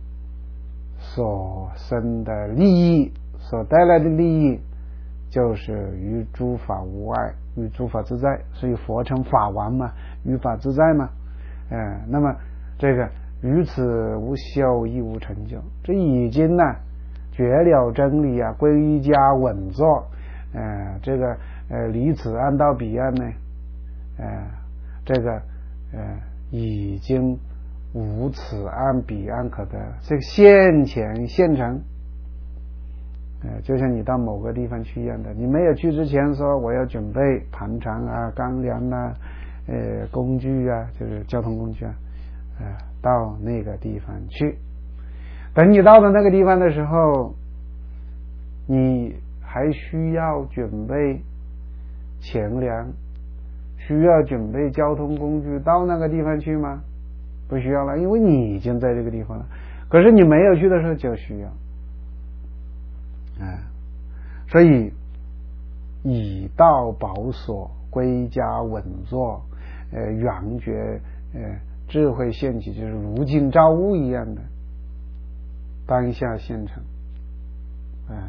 所生的利益。所带来的利益就是于诸法无碍，于诸法自在，所以佛称法王嘛，于法自在嘛。呃、那么这个于此无修亦无成就，这已经呢觉了真理啊，归家稳坐，呃、这个呃离此岸到彼岸呢，呃、这个呃已经无此岸彼岸可得，这个现前现成。呃，就像你到某个地方去一样的，你没有去之前说我要准备盘缠啊、干粮啊、呃工具啊，就是交通工具啊，呃，到那个地方去。等你到了那个地方的时候，你还需要准备钱粮，需要准备交通工具到那个地方去吗？不需要了，因为你已经在这个地方了。可是你没有去的时候就需要。啊，所以以道保所，归家稳坐，呃，圆觉，呃，智慧现起，就是如镜照物一样的，当下现成，啊，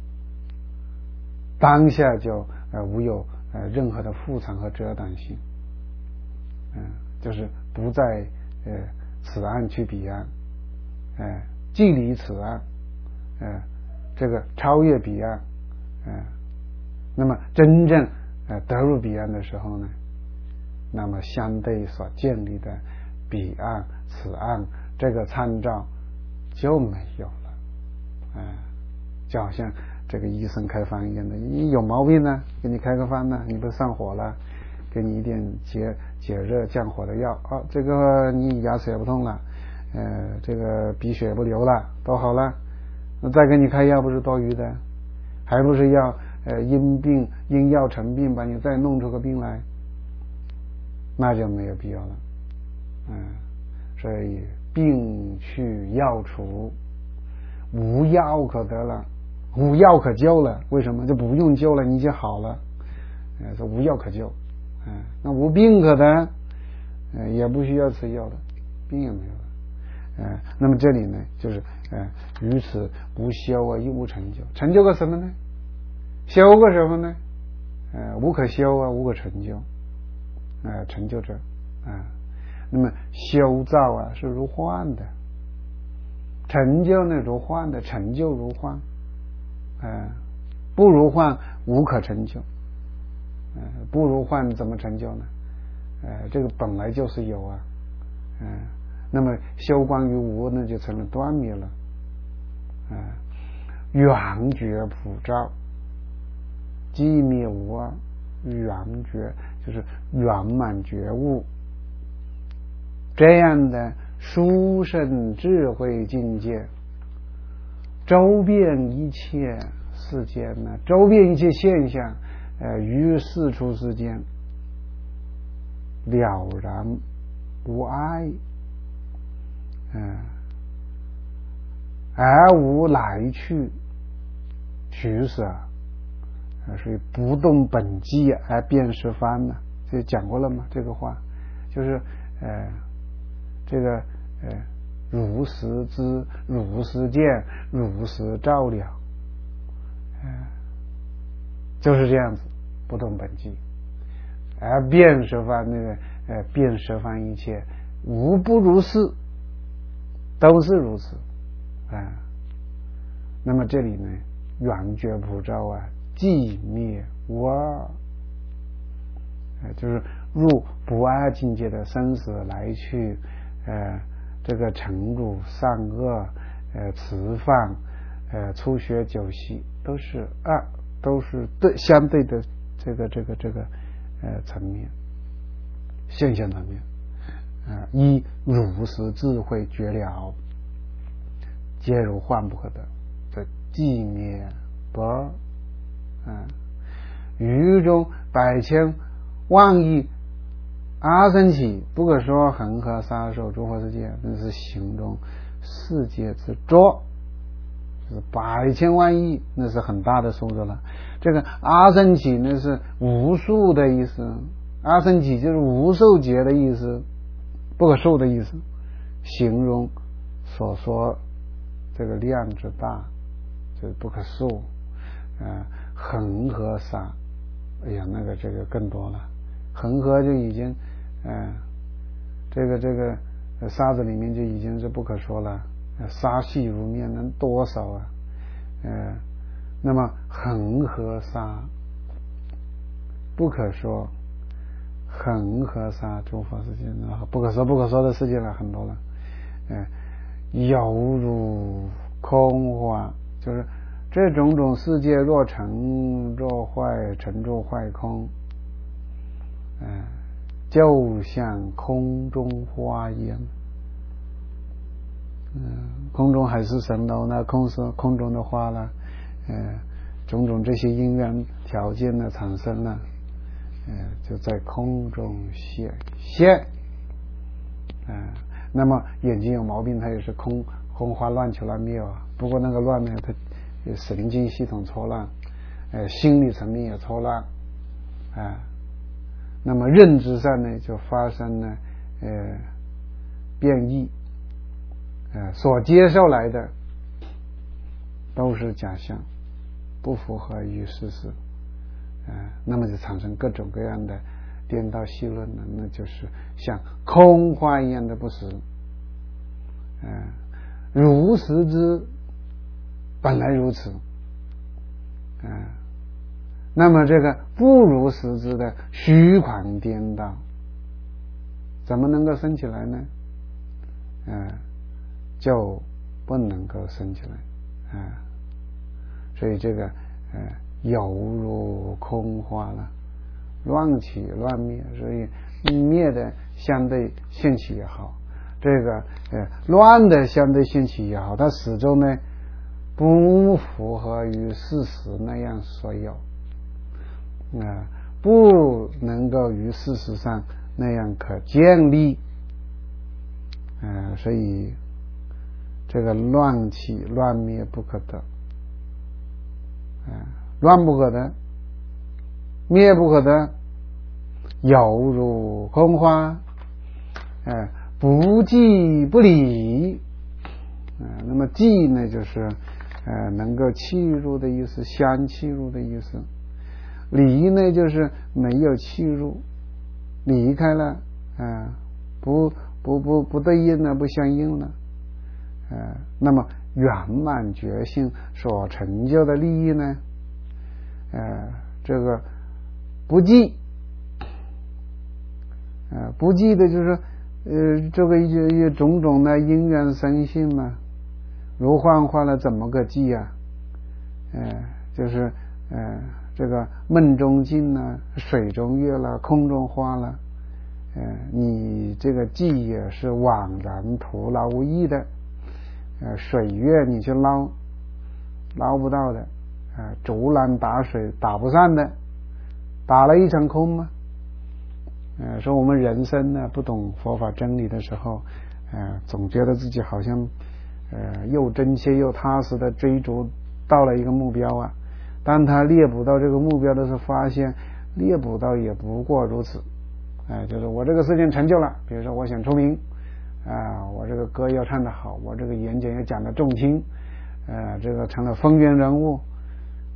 当下就呃无有呃任何的副藏和遮挡性，嗯、呃，就是不在呃此岸去彼岸，呃，既离此岸，呃。这个超越彼岸，呃，那么真正呃得入彼岸的时候呢，那么相对所建立的彼岸此岸这个参照就没有了，呃，就好像这个医生开方一样的，你有毛病呢，给你开个方呢，你不是上火了，给你一点解解热降火的药，哦，这个你牙齿也不痛了，呃，这个鼻血也不流了，都好了。那再给你开药不是多余的，还不是要呃因病因药成病，把你再弄出个病来，那就没有必要了。嗯，所以病去药除，无药可得了，无药可救了。为什么？就不用救了，你就好了。呃，说无药可救，嗯、呃，那无病可得，呃，也不需要吃药了，病也没有了。呃，那么这里呢，就是呃，于此无修啊，亦无成就。成就个什么呢？修个什么呢？呃，无可修啊，无可成就。呃，成就者啊、呃，那么修造啊是如幻的，成就呢如幻的，成就如幻，呃，不如幻无可成就。呃，不如幻怎么成就呢？呃，这个本来就是有啊，嗯、呃。那么修观于无，那就成了断灭了。啊、呃，圆觉普照，寂灭无二，圆觉就是圆满觉悟，这样的殊胜智慧境界，周遍一切世间呢，周遍一切现象，呃，于世出世间了然无碍。嗯，而无来去取舍，啊，所以不动本际而辨识方呢，这讲过了吗？这个话就是呃，这个呃，如实知，如实见，如实照了， 呃，就是这样子，不动本际，而遍十方那个呃遍十方一切无不如是，都是如此啊、呃。那么这里呢，圆觉普照啊，寂灭无二，呃，就是入不二境界的生死来去，呃，这个成辱善恶，呃，持放，呃，初学九习，都是二，都是对相对的这个这个这个呃层面，现象层面，啊、呃，一如实智慧觉了，皆如幻不可得，这寂灭不二，啊，于中百千万亿阿僧祇不可说恒河沙数诸佛世界，那是形容世界之多，就是百千万亿，那是很大的数字了。这个阿僧祇那是无数的意思，阿僧祇就是无数劫的意思，不可数的意思，形容所说这个量之大，就是不可数。呃，恒河沙，哎呀，那个这个更多了，恒河就已经，呃，这个这个沙子里面就已经是不可说了，沙细如面，能多少啊？呃，那么恒河沙不可说，恒河沙诸佛世界，不可说不可说的世界了很多了，呃，犹如空花，就是这种种世界若成若坏，成若坏空，呃，就像空中花一样。嗯、呃，空中海市蜃楼呢，空是空中的花了，呃，种种这些因缘条件呢产生了，呃，就在空中显现。呃，那么眼睛有毛病，它也是空空花乱求乱灭啊。不过那个乱呢，它使灵经系统错乱，呃，心理层面也错乱，啊、呃，那么认知上呢就发生了呃变异，呃，所接受来的都是假象，不符合于事实，呃，那么就产生各种各样的颠倒戏论了，那就是像空花一样的不实，呃，如实之本来如此，啊、呃，那么这个不如实之的虚狂颠倒，怎么能够生起来呢？啊、呃，就不能够生起来啊、呃，所以这个呃犹如空花了，乱起乱灭，所以灭的相对现起也好，这个呃乱的相对现起也好，它始终呢不符合于事实那样所有，啊、呃，不能够于事实上那样可建立，呃，所以这个乱起乱灭不可得，啊、呃，乱不可得，灭不可得，犹如空花，呃，不即不离，啊、呃，那么即呢就是呃，能够契入的意思，相契入的意思。离呢，就是没有契入，离开了，啊、呃，不不不不对应了，不相应了，呃，那么圆满觉性所成就的利益呢，呃，这个不计，呃，不计的就是呃，这个一一种种的因缘生性嘛。如幻化了怎么个计啊？呃，就是呃，这个梦中镜呢，水中月了，空中花了，呃，你这个计也是枉然徒劳无益的。呃，水月你去捞，捞不到的，呃，竹篮打水打不上的，打了一场空嘛。呃，说我们人生呢，不懂佛法真理的时候，呃，总觉得自己好像。呃，又真切又踏实的追逐到了一个目标啊，当他猎捕到这个目标的时候，发现猎捕到也不过如此，哎、呃，就是我这个事情成就了，比如说我想出名啊、呃，我这个歌要唱得好，我这个演讲要讲得重听，呃，这个成了风云人物，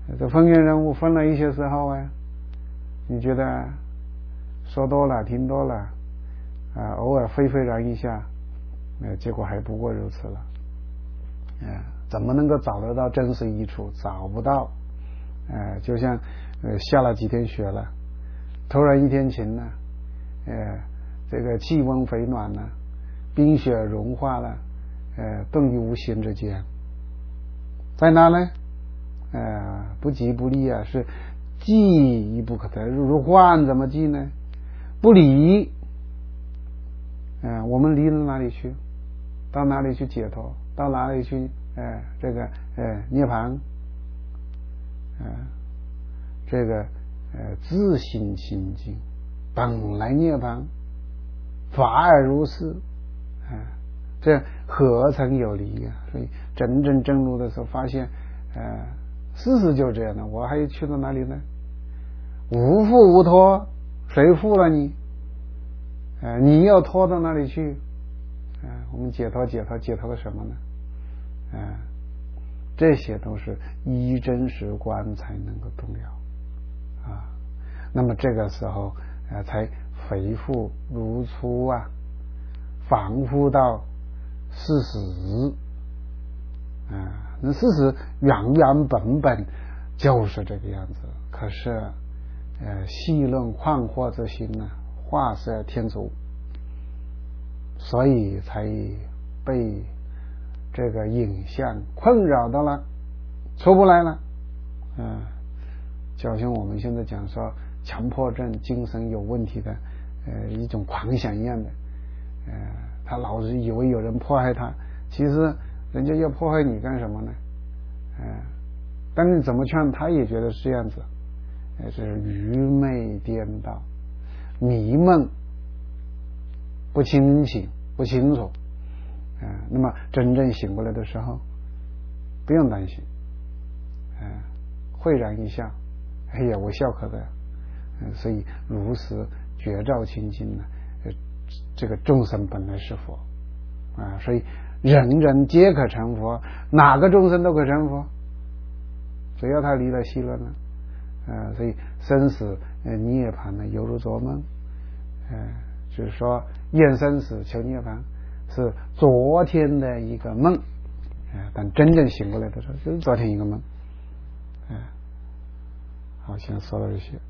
这风云人物分了一些时候啊，你觉得说多了听多了啊，偶尔沸沸然一下，呃，结果还不过如此了。啊，怎么能够找得到真实益处？找不到。呃，就像呃下了几天雪了，突然一天晴了，呃，这个气温回暖了，冰雪融化了，呃，顿于无形之间，在哪呢？呃，不即不离啊，是即亦不可得。如幻怎么即呢？不离，呃，我们离到哪里去？到哪里去解脱？到哪里去？呃，这个呃涅槃？呃，这个呃自性心境本来涅槃，法尔如是，啊、呃，这何曾有离啊？所以真正证入的时候，发现，呃，事实就这样的。我还去到哪里呢？无负无托，谁负了你？呃，你要拖到哪里去？啊、呃，我们解脱解脱解脱了什么呢？啊、呃，这些都是依真实观才能够动了啊。那么这个时候呃才恢复如初啊，仿佛到事实啊。那事实原原本本就是这个样子，可是呃细论旷惑之心呢，画色天竺，所以才被这个影像困扰到了，出不来了。嗯、呃，就像我们现在讲说强迫症、精神有问题的呃一种狂想一样的，呃，他老是以为有人迫害他，其实人家要迫害你干什么呢？呃，但是怎么劝他也觉得是这样子，呃，这是愚昧颠倒、迷梦、不清醒、不清楚。呃，那么真正醒过来的时候，不用担心，呃，慧然一笑，哎呀，无笑可得。呃，所以如实觉照清净呢，呃，这个众生本来是佛啊，所以人人皆可成佛，哪个众生都可成佛，只要他离了戏论呢，呃，所以生死呃涅槃呢，犹如做梦，呃，就是说厌生死求涅槃是昨天的一个梦，呃，但真正醒过来的时候，就是昨天一个梦，呃，好，先说到这些。